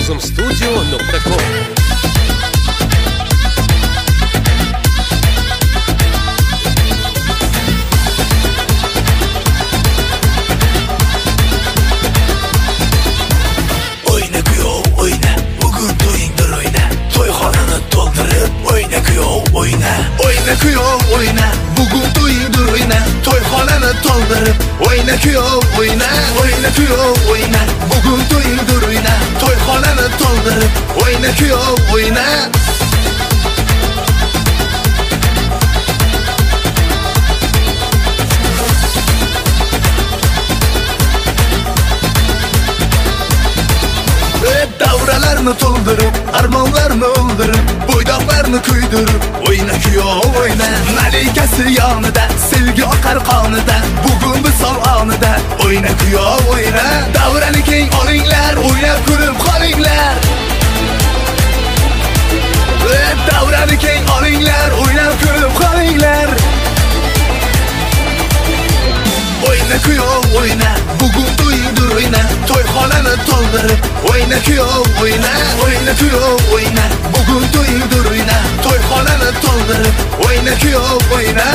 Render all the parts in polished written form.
Lavozimstudio.com. Oyna kuyov oyna, bugun to'yingdir oyna, to'yxonani to'ldirib oyna kuyov oyna. Oyna kuyov oyna, bugun to'yingdir oyna, to'yxonani to'ldirib oyna kuyov oyna. Oyna kuyov oyna, bugun to'yingdir oyna, to'yxonani to'ldirib oyna kuyov oyna. Davralarni to'ldirib, armonlarni o'ldirib, bo'ydoqlarni kuydirib oyna kuyov oyna. Malikasi yonida, sevgi oqar qonida, bugun visol onida oyna kuyov oyna. Davrani keng olinglar, o'ynab kulib qolinglar. Davrani keng olinglar, o'ynab kulib qolinglar. Oyna kuyov oyna, bugun to'yingdir oyna, to'yxonani to'ldirib oyna kuyov oyna. Oyna kuyov oyna, bugun to'yingdir oyna, to'yxonani to'ldirib oyna kuyov oyna.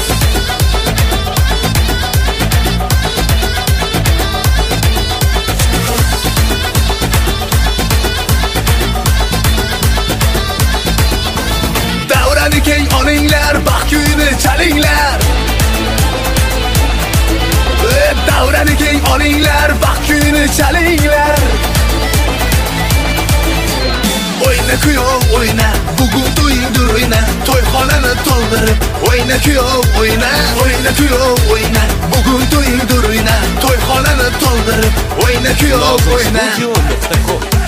Davrani keng olinglar, baxt kuyini chalinglar. Davrani keng olinglar, baxt kuyini chalinglar. Oyna kuyov oyna, bugun to'yingdir oyna, to'yxonani to'ldirib oyna kuyov oyna. Oyna kuyov oyna, bugun to'yingdir oyna, to'yxonani to'ldirib oyna kuyov oyna. Lavozimstudio.com.